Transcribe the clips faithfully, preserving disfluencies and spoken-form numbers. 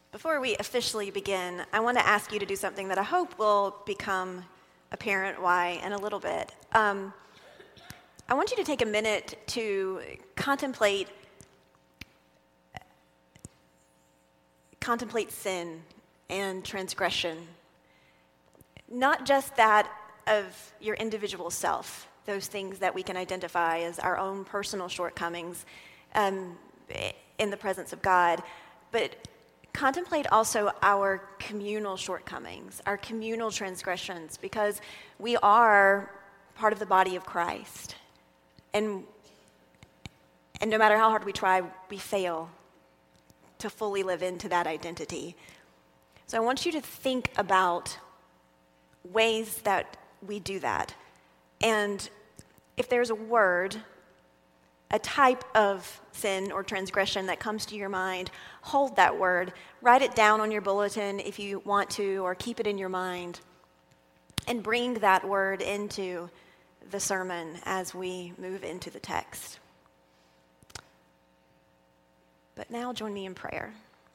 Before we officially begin, I want to ask you to do something that I hope will become apparent why in a little bit. Um, I want you to take a minute to contemplate contemplate sin and transgression. Not just that of your individual self, those things that we can identify as our own personal shortcomings um, in the presence of God, but contemplate also our communal shortcomings, our communal transgressions, because we are part of the body of Christ. And, and no matter how hard we try, we fail to fully live into that identity. So I want you to think about ways that we do that. And if there's a word, a type of sin or transgression that comes to your mind, hold that word. Write it down on your bulletin if you want to, or keep it in your mind. And bring that word into the sermon as we move into the text. But now join me in prayer.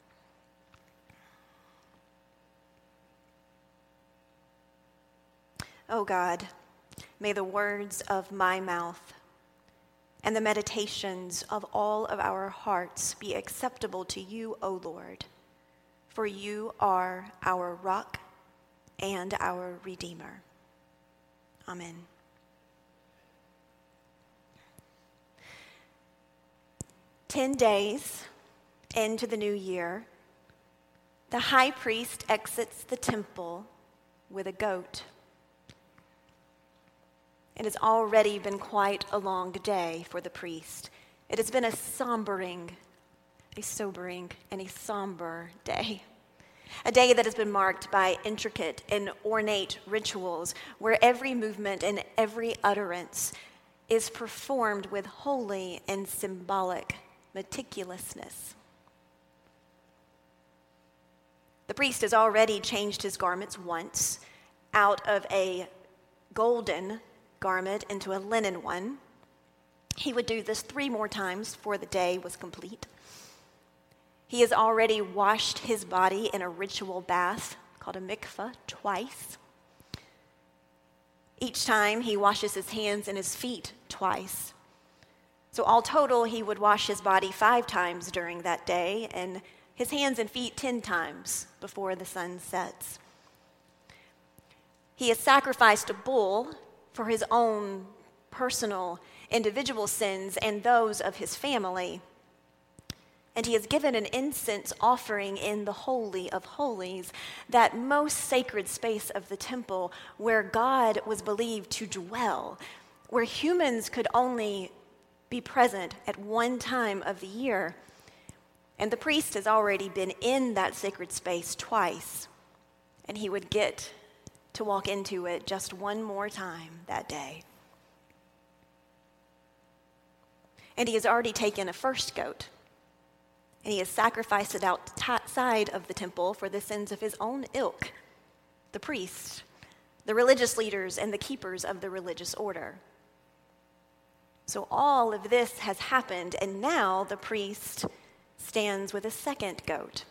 Oh God, may the words of my mouth and the meditations of all of our hearts be acceptable to you, O Lord, for you are our rock and our Redeemer. Amen. Ten days into the new year, the high priest exits the temple with a goat. It has already been quite a long day for the priest. It has been a sombering, a sobering, and a somber day. A day that has been marked by intricate and ornate rituals where every movement and every utterance is performed with holy and symbolic meticulousness. The priest has already changed his garments once out of a golden garment into a linen one. He would do this three more times before the day was complete. He has already washed his body in a ritual bath called a mikveh twice. Each time he washes his hands and his feet twice. So all total, he would wash his body five times during that day and his hands and feet ten times before the sun sets. He has sacrificed a bull for his own personal, individual sins and those of his family. And he has given an incense offering in the Holy of Holies, that most sacred space of the temple where God was believed to dwell, where humans could only be present at one time of the year. And the priest has already been in that sacred space twice, and he would get to walk into it just one more time that day. And he has already taken a first goat, and he has sacrificed it outside of the temple for the sins of his own ilk, the priests, the religious leaders, and the keepers of the religious order. So all of this has happened, and now the priest stands with a second goat.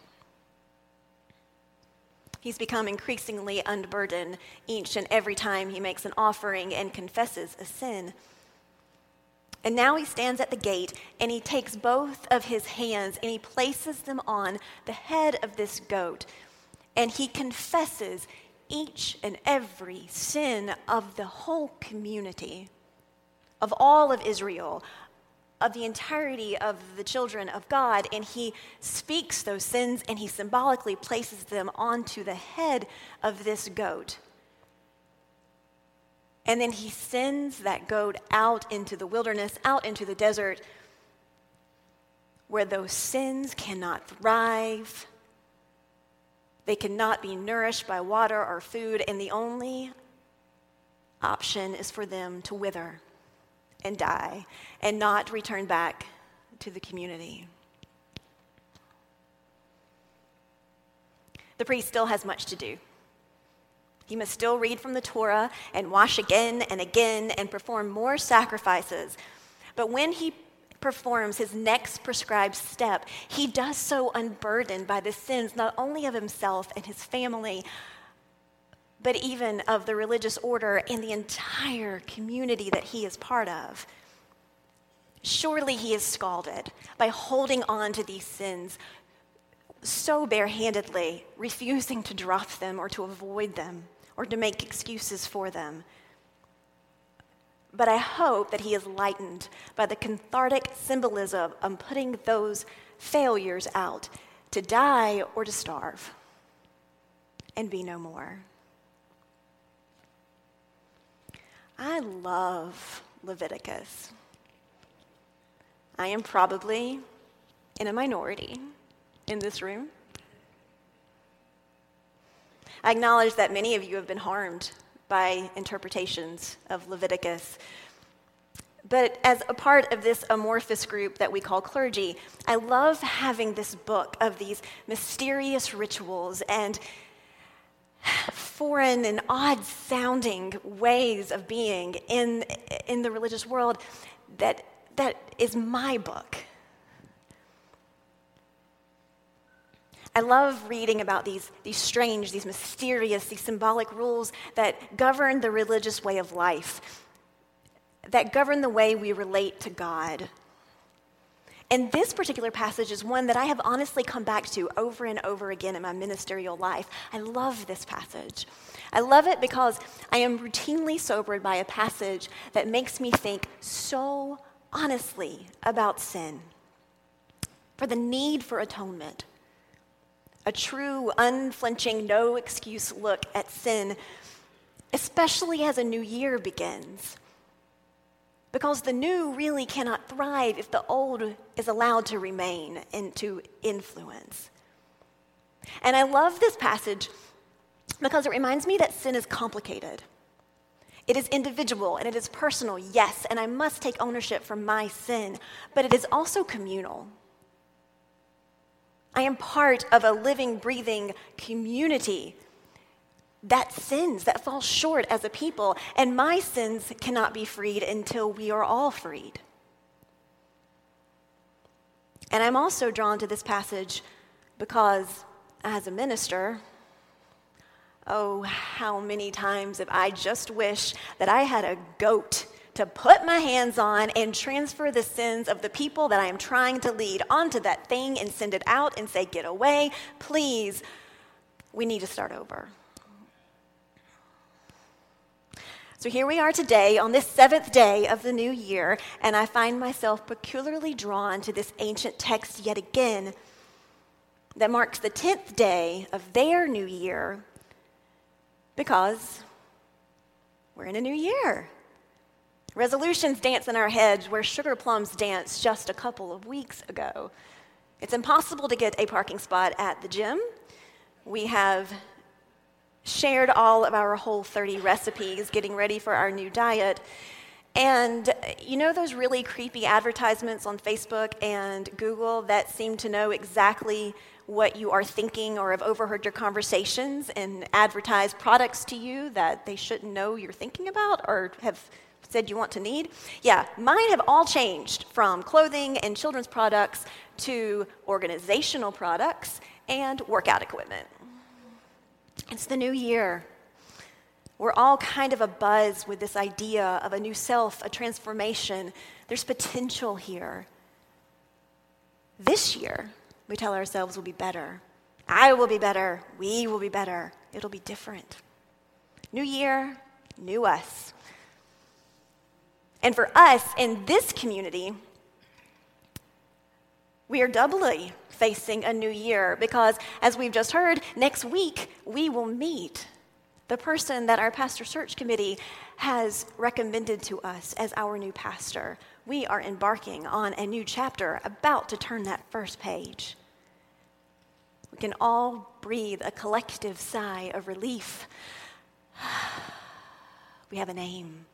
He's become increasingly unburdened each and every time he makes an offering and confesses a sin. And now he stands at the gate and he takes both of his hands and he places them on the head of this goat. And he confesses each and every sin of the whole community, of all of Israel, of the entirety of the children of God, and he speaks those sins and he symbolically places them onto the head of this goat. And then he sends that goat out into the wilderness, out into the desert, where those sins cannot thrive. They cannot be nourished by water or food, and the only option is for them to wither and die and not return back to the community. The priest still has much to do. He must still read from the Torah and wash again and again and perform more sacrifices. But when he performs his next prescribed step, he does so unburdened by the sins not only of himself and his family, but even of the religious order and the entire community that he is part of. Surely he is scalded by holding on to these sins so barehandedly, refusing to drop them or to avoid them or to make excuses for them. But I hope that he is lightened by the cathartic symbolism of putting those failures out to die or to starve and be no more. I love Leviticus. I am probably in a minority in this room. I acknowledge that many of you have been harmed by interpretations of Leviticus. But as a part of this amorphous group that we call clergy, I love having this book of these mysterious rituals and foreign and odd-sounding ways of being in, in the religious world that, that is my book. I love reading about these, these strange, these mysterious, these symbolic rules that govern the religious way of life, that govern the way we relate to God. And this particular passage is one that I have honestly come back to over and over again in my ministerial life. I love this passage. I love it because I am routinely sobered by a passage that makes me think so honestly about sin, for the need for atonement, a true, unflinching, no-excuse look at sin, especially as a new year begins. Because the new really cannot thrive if the old is allowed to remain and to influence. And I love this passage because it reminds me that sin is complicated. It is individual and it is personal, yes, and I must take ownership for my sin, but it is also communal. I am part of a living, breathing community that sins, that falls short as a people, and my sins cannot be freed until we are all freed. And I'm also drawn to this passage because as a minister, oh, how many times have I just wished that I had a goat to put my hands on and transfer the sins of the people that I am trying to lead onto that thing and send it out and say, get away, please, we need to start over. So here we are today on this seventh day of the new year, and I find myself peculiarly drawn to this ancient text yet again that marks the tenth day of their new year because we're in a new year. Resolutions dance in our heads where sugar plums danced just a couple of weeks ago. It's impossible to get a parking spot at the gym. We have shared all of our Whole thirty recipes, getting ready for our new diet. And you know those really creepy advertisements on Facebook and Google that seem to know exactly what you are thinking or have overheard your conversations and advertise products to you that they shouldn't know you're thinking about or have said you want to need? Yeah, mine have all changed from clothing and children's products to organizational products and workout equipment. It's the new year. We're all kind of abuzz with this idea of a new self, a transformation. There's potential here. This year, we tell ourselves will be better. I will be better. We will be better. It'll be different. New year, new us. And for us in this community, we are doubly facing a new year because, as we've just heard, next week we will meet the person that our pastor search committee has recommended to us as our new pastor. We are embarking on a new chapter, about to turn that first page. We can all breathe a collective sigh of relief. We have a name.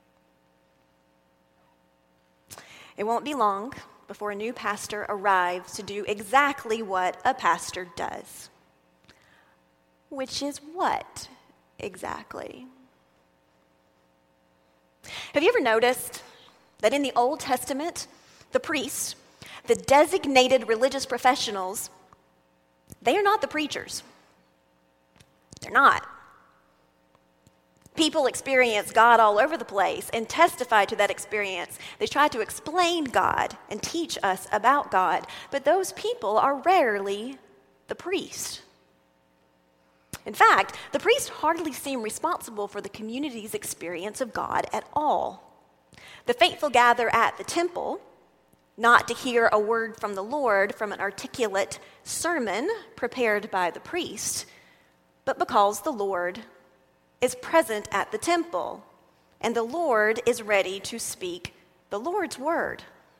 It won't be long before a new pastor arrives to do exactly what a pastor does. Which is what exactly? Have you ever noticed that in the Old Testament, the priests, the designated religious professionals, they are not the preachers. They're not. People experience God all over the place and testify to that experience. They try to explain God and teach us about God, but those people are rarely the priest. In fact, the priests hardly seem responsible for the community's experience of God at all. The faithful gather at the temple, not to hear a word from the Lord from an articulate sermon prepared by the priest, but because the Lord is present at the temple, and the Lord is ready to speak the Lord's word.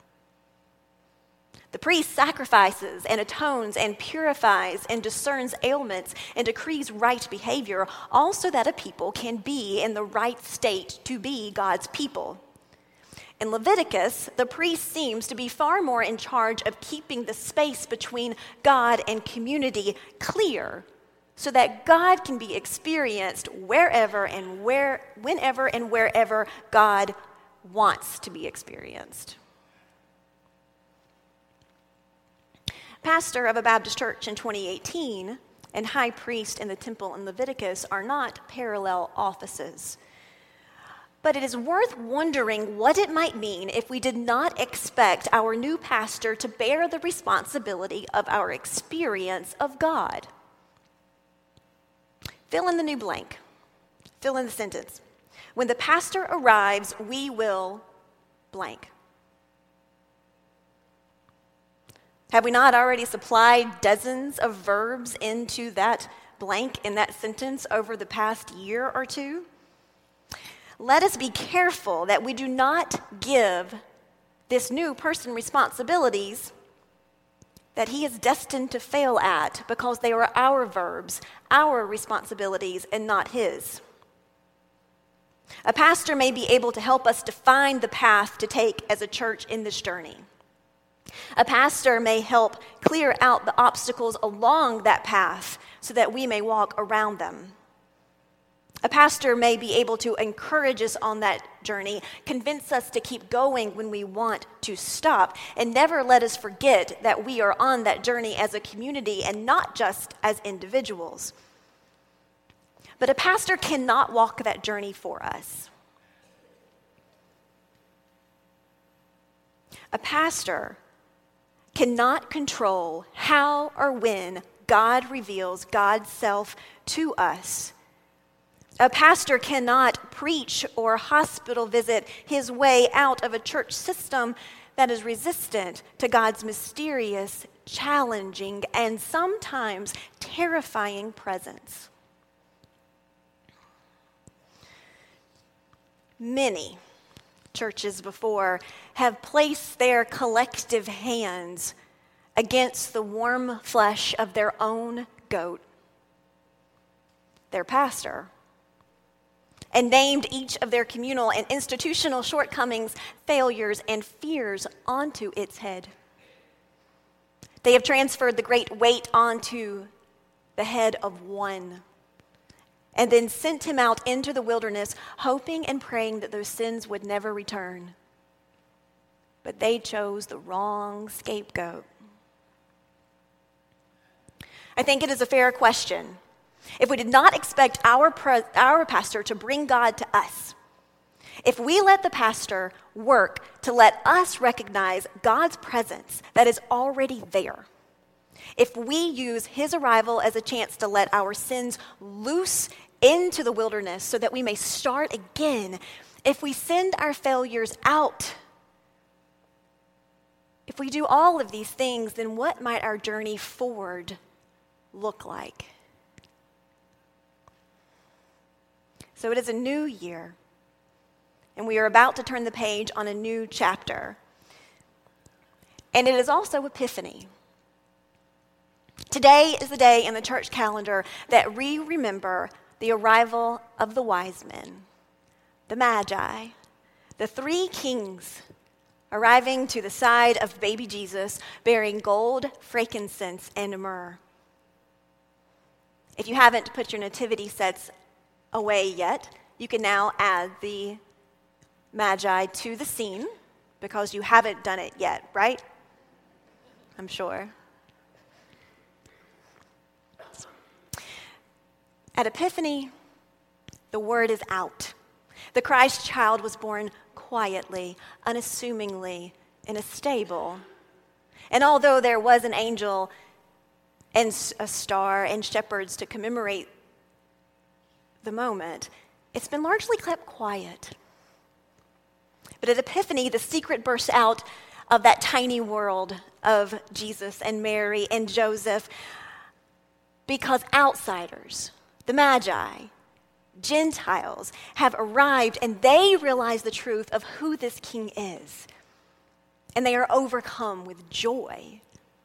The priest sacrifices and atones and purifies and discerns ailments and decrees right behavior, all so that a people can be in the right state to be God's people. In Leviticus, the priest seems to be far more in charge of keeping the space between God and community clear, so that God can be experienced wherever and where, whenever and wherever God wants to be experienced. Pastor of a Baptist church in twenty eighteen and high priest in the temple in Leviticus are not parallel offices. But it is worth wondering what it might mean if we did not expect our new pastor to bear the responsibility of our experience of God. Fill in the new blank. Fill in the sentence. When the pastor arrives, we will blank. Have we not already supplied dozens of verbs into that blank in that sentence over the past year or two? Let us be careful that we do not give this new person responsibilities that he is destined to fail at because they are our verbs, our responsibilities, and not his. A pastor may be able to help us define the path to take as a church in this journey. A pastor may help clear out the obstacles along that path so that we may walk around them. A pastor may be able to encourage us on that journey, convince us to keep going when we want to stop, and never let us forget that we are on that journey as a community and not just as individuals. But a pastor cannot walk that journey for us. A pastor cannot control how or when God reveals God's self to us. A pastor cannot preach or hospital visit his way out of a church system that is resistant to God's mysterious, challenging, and sometimes terrifying presence. Many churches before have placed their collective hands against the warm flesh of their own goat, their pastor, and named each of their communal and institutional shortcomings, failures, and fears onto its head. They have transferred the great weight onto the head of one, and then sent him out into the wilderness, hoping and praying that those sins would never return. But they chose the wrong scapegoat. I think it is a fair question. If we did not expect our, pre- our pastor to bring God to us, if we let the pastor work to let us recognize God's presence that is already there, if we use his arrival as a chance to let our sins loose into the wilderness so that we may start again, if we send our failures out, if we do all of these things, then what might our journey forward look like? So it is a new year, and we are about to turn the page on a new chapter. And it is also Epiphany. Today is the day in the church calendar that we remember the arrival of the wise men, the Magi, the three kings arriving to the side of baby Jesus bearing gold, frankincense, and myrrh. If you haven't put your nativity sets away yet, you can now add the Magi to the scene because you haven't done it yet, right? I'm sure. At Epiphany, the word is out. The Christ child was born quietly, unassumingly, in a stable. And although there was an angel and a star and shepherds to commemorate the moment, it's been largely kept quiet. But at Epiphany, the secret bursts out of that tiny world of Jesus and Mary and Joseph because outsiders, the Magi, Gentiles, have arrived and they realize the truth of who this king is. And they are overcome with joy.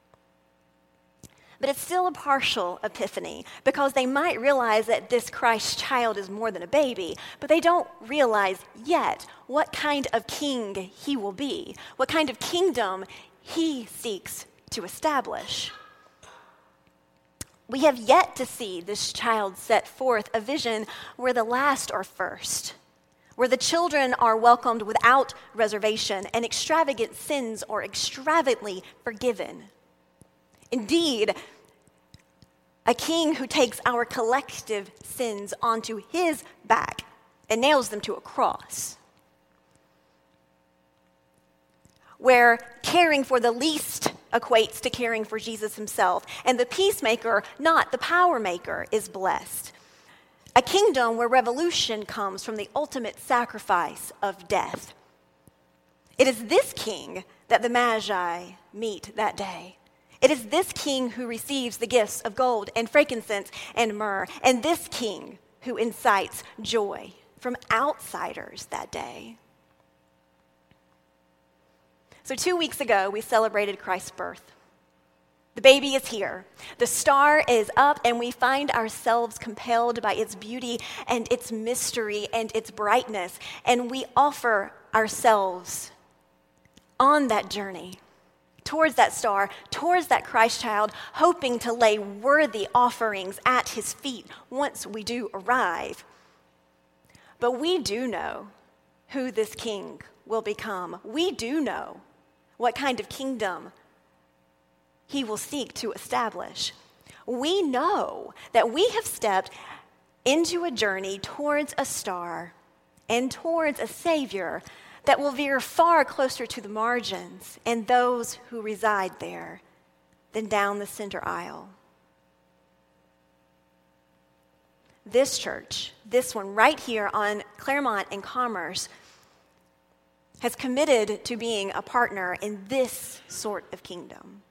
But it's still a partial epiphany because they might realize that this Christ child is more than a baby, but they don't realize yet what kind of king he will be, what kind of kingdom he seeks to establish. We have yet to see this child set forth a vision where the last are first, where the children are welcomed without reservation and extravagant sins are extravagantly forgiven. Indeed, a king who takes our collective sins onto his back and nails them to a cross, where caring for the least equates to caring for Jesus himself, and the peacemaker, not the power maker, is blessed. A kingdom where revolution comes from the ultimate sacrifice of death. It is this king that the Magi meet that day. It is this king who receives the gifts of gold and frankincense and myrrh, and this king who incites joy from outsiders that day. So two weeks ago, we celebrated Christ's birth. The baby is here. The star is up, and we find ourselves compelled by its beauty and its mystery and its brightness, and we offer ourselves on that journey towards that star, towards that Christ child, hoping to lay worthy offerings at his feet once we do arrive. But we do know who this king will become. We do know what kind of kingdom he will seek to establish. We know that we have stepped into a journey towards a star and towards a Savior that will veer far closer to the margins and those who reside there than down the center aisle. This church, this one right here on Claremont and Commerce, has committed to being a partner in this sort of kingdom.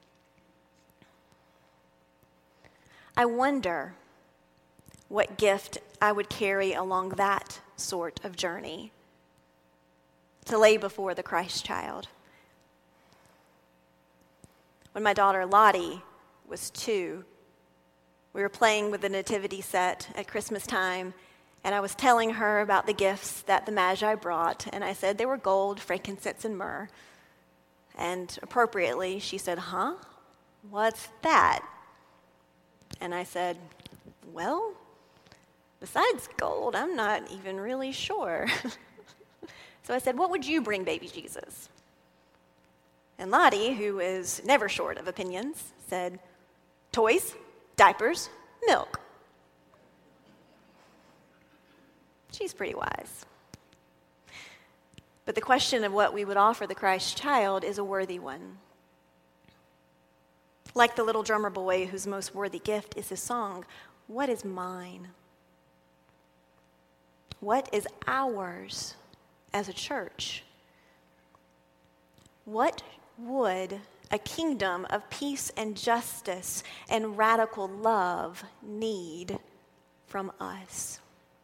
I wonder what gift I would carry along that sort of journey to lay before the Christ child. When my daughter Lottie was two, we were playing with the nativity set at Christmas time, and I was telling her about the gifts that the Magi brought, and I said they were gold, frankincense, and myrrh. And appropriately, she said, "Huh? What's that?" And I said, "Well, besides gold, I'm not even really sure." So I said, "What would you bring baby Jesus?" And Lottie, who is never short of opinions, said, "Toys, diapers, milk." She's pretty wise. But the question of what we would offer the Christ child is a worthy one. Like the little drummer boy whose most worthy gift is his song, what is mine? What is ours as a church? What would a kingdom of peace and justice and radical love need from us?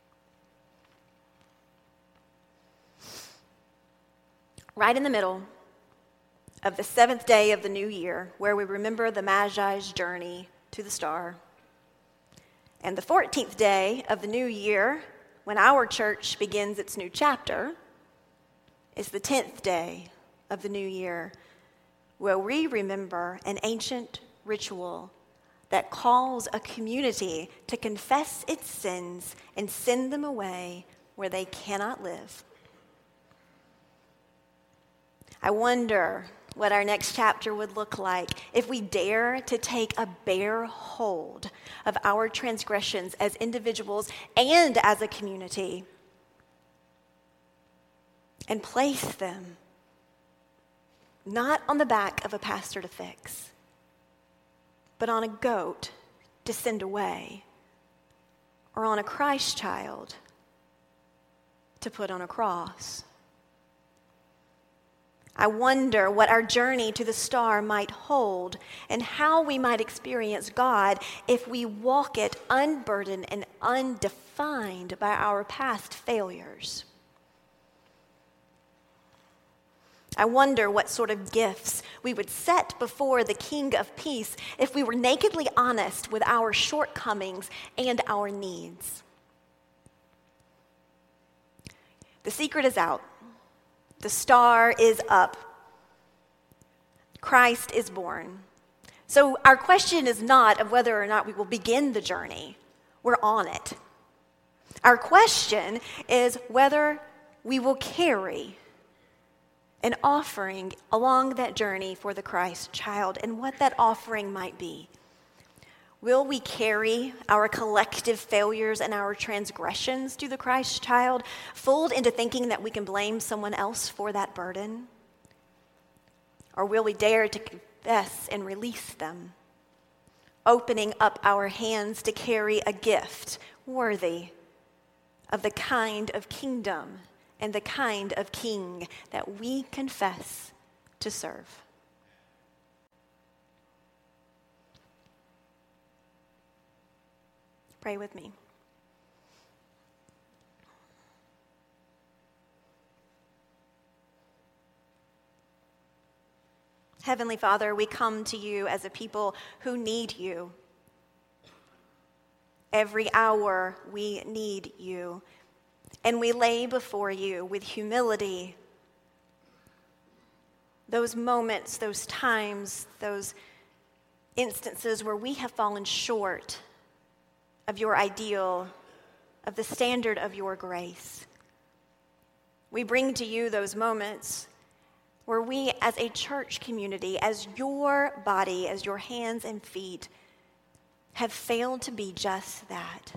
Right in the middle of the seventh day of the new year, where we remember the Magi's journey to the star, and the fourteenth day of the new year, when our church begins its new chapter, is the tenth day of the new year, where we remember an ancient ritual that calls a community to confess its sins and send them away where they cannot live. I wonder what our next chapter would look like if we dare to take a bare hold of our transgressions as individuals and as a community and place them not on the back of a pastor to fix, but on a goat to send away, or on a Christ child to put on a cross. I wonder what our journey to the star might hold and how we might experience God if we walk it unburdened and undefined by our past failures. I wonder what sort of gifts we would set before the King of Peace if we were nakedly honest with our shortcomings and our needs. The secret is out. The star is up. Christ is born. So our question is not of whether or not we will begin the journey. We're on it. Our question is whether we will carry an offering along that journey for the Christ child and what that offering might be. Will we carry our collective failures and our transgressions to the Christ child, fooled into thinking that we can blame someone else for that burden? Or will we dare to confess and release them, opening up our hands to carry a gift worthy of the kind of kingdom and the kind of king that we confess to serve? Pray with me. Heavenly Father, we come to you as a people who need you. Every hour we need you, and we lay before you with humility those moments, those times, those instances where we have fallen short of your ideal, of the standard of your grace. We bring to you those moments where we as a church community, as your body, as your hands and feet, have failed to be just that.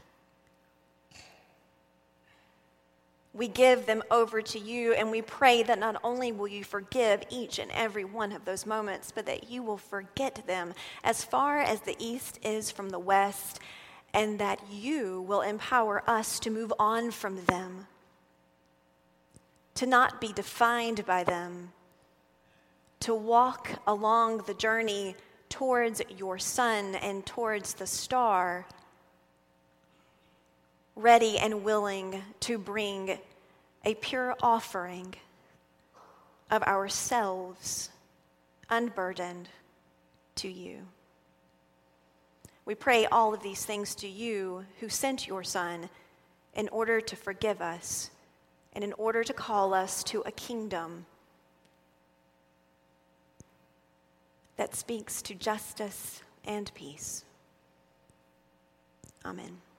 We give them over to you, and we pray that not only will you forgive each and every one of those moments, but that you will forget them as far as the east is from the west, and that you will empower us to move on from them, to not be defined by them, to walk along the journey towards your Son and towards the star, ready and willing to bring a pure offering of ourselves, unburdened, to you. We pray all of these things to you who sent your Son in order to forgive us and in order to call us to a kingdom that speaks to justice and peace. Amen.